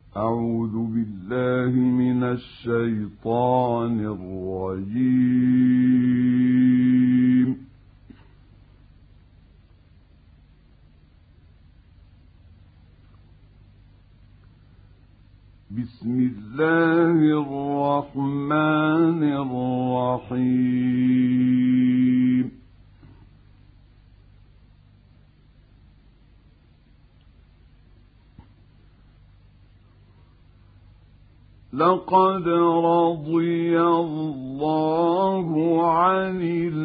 أعوذ بالله من الشيطان الرجيم. بسم الله الرحمن الرحيم. لقد رضي الله عن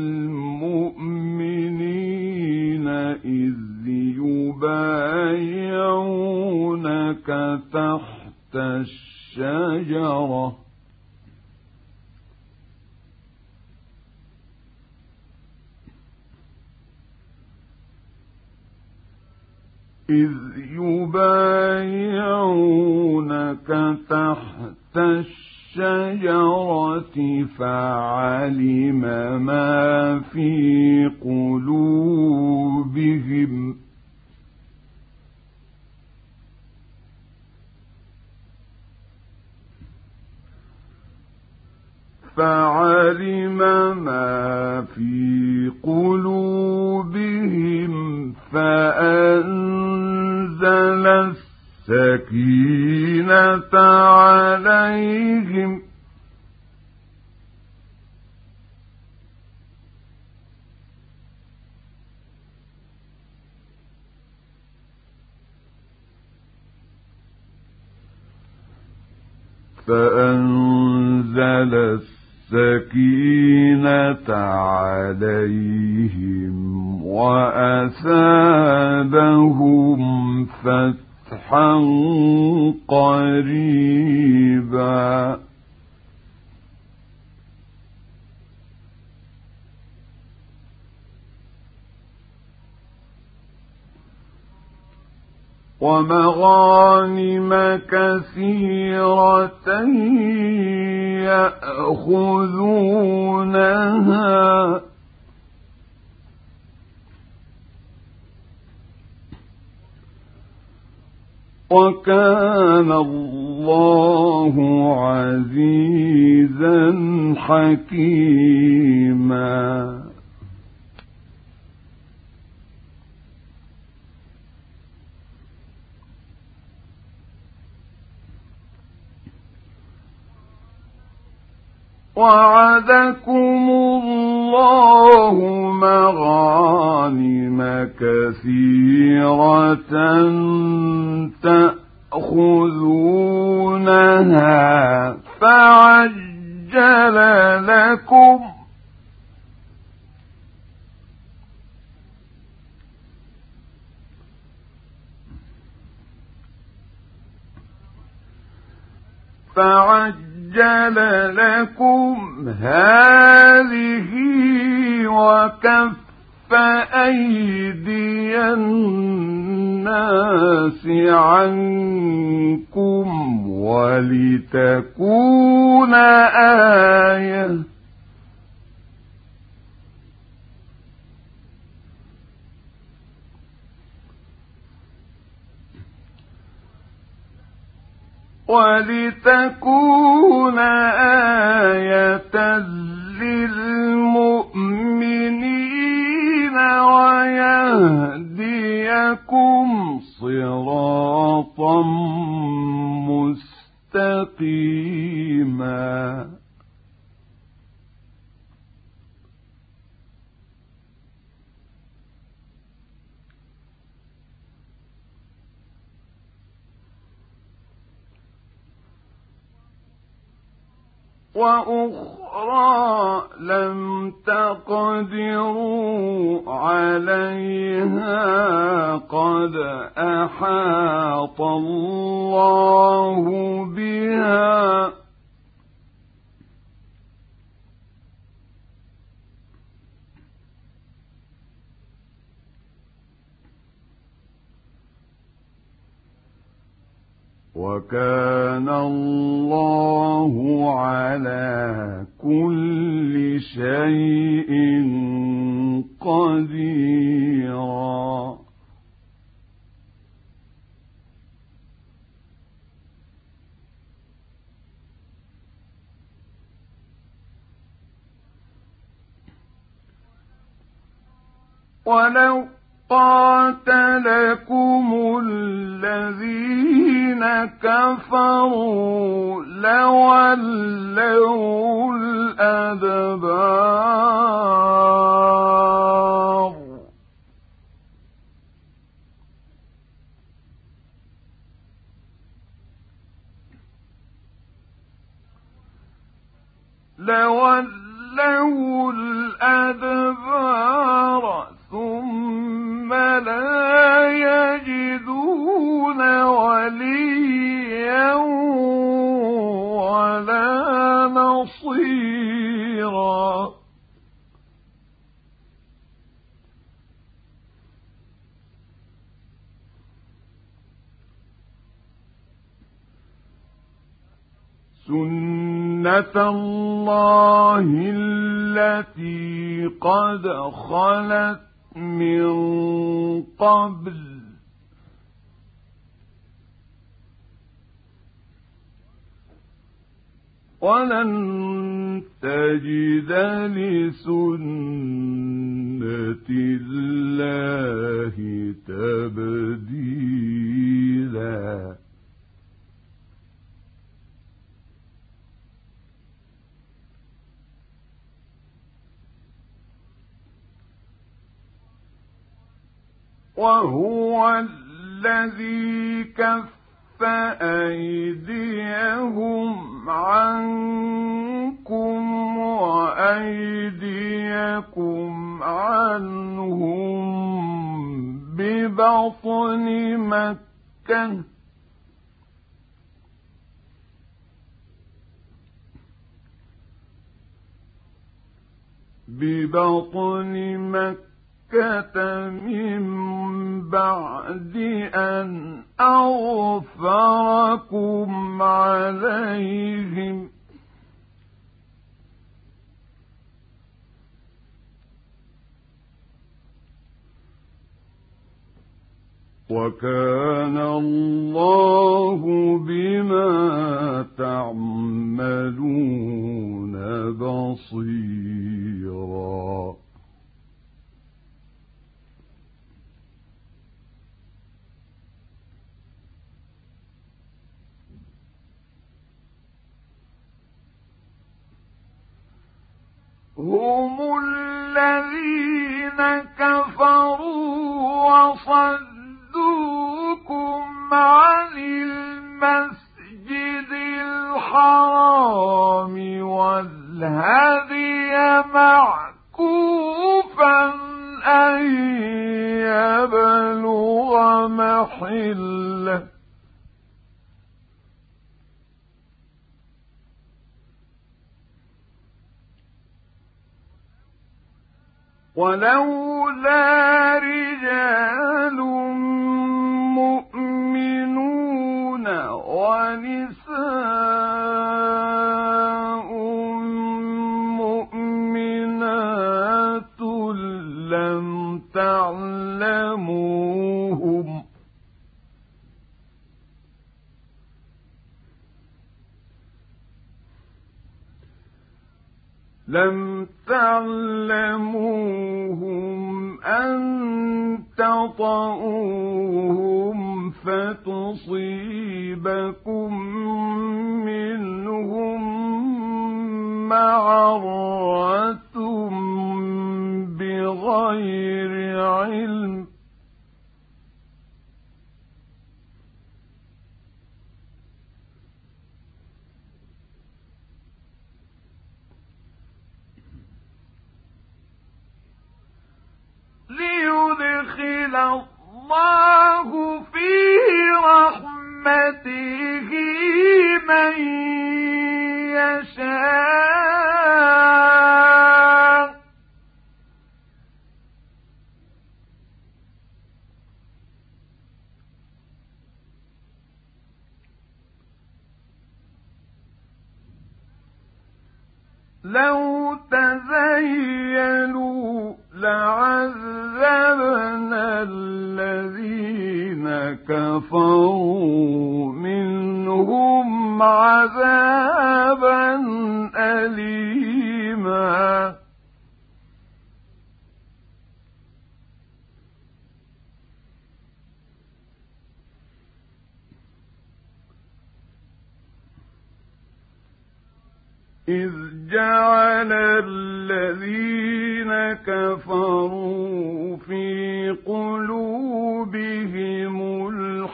المؤمنين إذ يبايعونك تحت الشجرة فعلم ما في قلوبهم فأنزل السكينة عليهم وأثابهم فتحا قريبا. ومغانم كثيرة يأخذونها وكان الله عزيزا حكيما. وعدكم الله مغانم كثيرة تأخذونها فعجل لكم هذه وكف أيدي الناس عنكم ولتكون آية للمؤمنين ويهديكم صراطا مستقيما. وأخرى لم تقدروا عليها قد أحاط الله بها وكان الله على كل شيء قديرا. ولو قاتلكم الذين كفروا لولوا الأدبار ثم لا يجدون وليا ولا نصيرا سُنَّةَ اللَّهِ التي قد خلت من قبل ولن تجد لسنة الله تبديلا وهو الذي كف أيديهم عنكم وأيديكم عنهم ببطن مكة من بعد أن أظفركم عليهم وكان الله بما تعملون بصيرا هم الذين كفروا وصدوكم عن المسجد الحرام والهدي معكوفا أن يبلغ محله ولولا رجال مؤمنون ونساء مؤمنات لم تعلموهم أن تطؤوهم فتصيبكم منهم معرة بغير علم ليدخل الله في رحمته من يشاء لو تزينوا لعذبنا الذين كفروا منهم عذابا أليما إذ جعل الذين كفروا في قلوبهم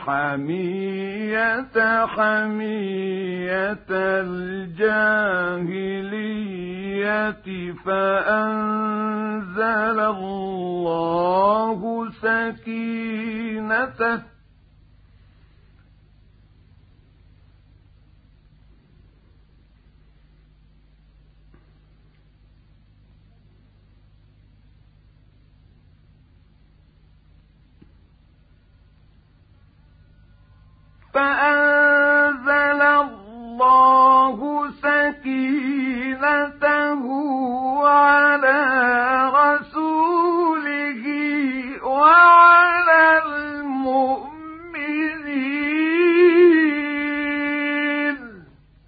الحمية حمية الجاهلية فأنزل الله سكينته على رسوله وعلى المؤمنين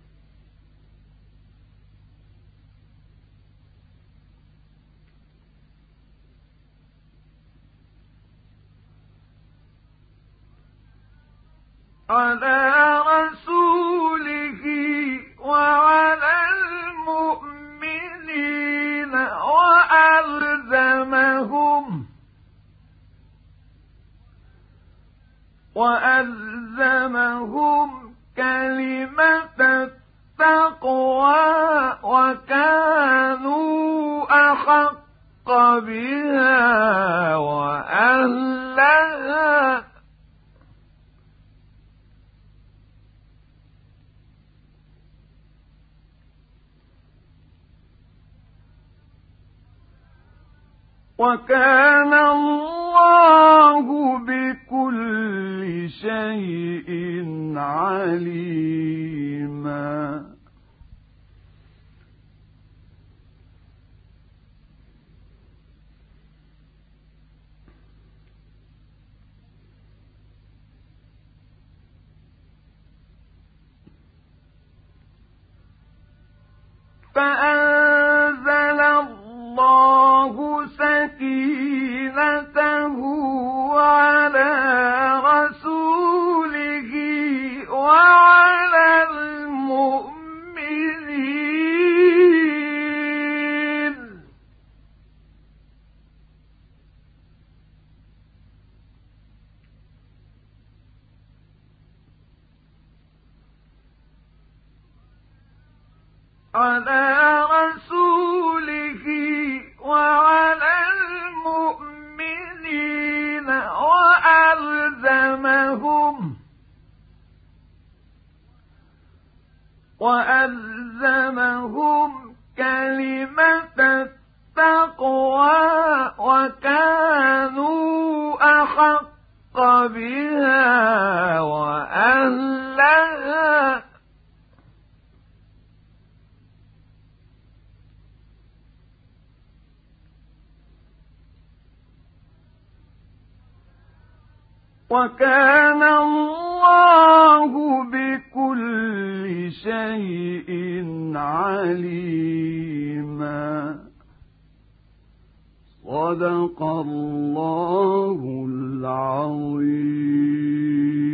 وألزمهم كلمة التقوى وكانوا أحق بها وأهلها وكان الله بكل شيء عليما فأنزل الله سكينته على رسوله وعلى المؤمنين وألزمهم كلمة التقوى وكانوا أحق بها وأهلها وكان الله بكل شيء عليما صدق الله العظيم.